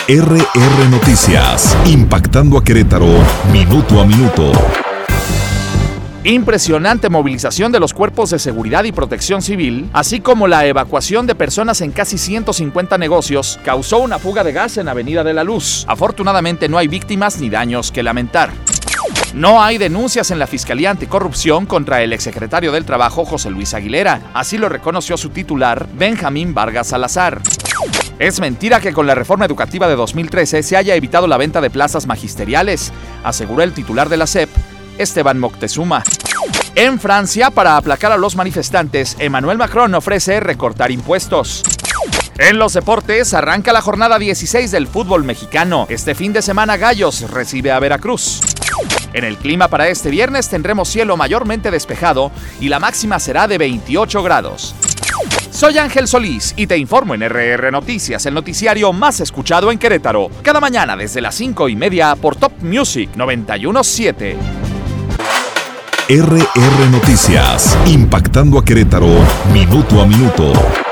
RR Noticias, impactando a Querétaro, minuto a minuto. Impresionante movilización de los cuerpos de seguridad y protección civil, así como la evacuación de personas en casi 150 negocios, causó una fuga de gas en Avenida de la Luz. Afortunadamente no hay víctimas ni daños que lamentar. No hay denuncias en la Fiscalía Anticorrupción contra el exsecretario del Trabajo José Luis Aguilera, así lo reconoció su titular, Benjamín Vargas Salazar. Es mentira que con la reforma educativa de 2013 se haya evitado la venta de plazas magisteriales, aseguró el titular de la SEP, Esteban Moctezuma. En Francia, para aplacar a los manifestantes, Emmanuel Macron ofrece recortar impuestos. En los deportes, arranca la jornada 16 del fútbol mexicano. Este fin de semana Gallos recibe a Veracruz. En el clima para este viernes tendremos cielo mayormente despejado y la máxima será de 28 grados. Soy Ángel Solís y te informo en RR Noticias, el noticiario más escuchado en Querétaro. Cada mañana desde las 5:30 por Top Music 91.7. RR Noticias, impactando a Querétaro, minuto a minuto.